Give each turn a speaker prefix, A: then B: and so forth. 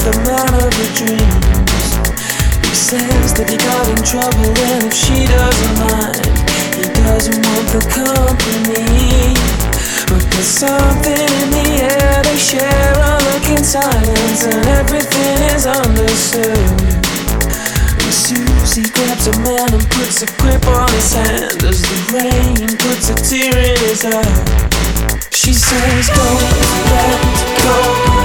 A: the man of her dreams. He says that he got in trouble, and if she doesn't mind, he doesn't want the company. But there's something in the air they share, a look in silence, and everything is understood. Susie grabs a man and puts a grip on his hand as the rain puts a tear in his eye. She says, don't let go.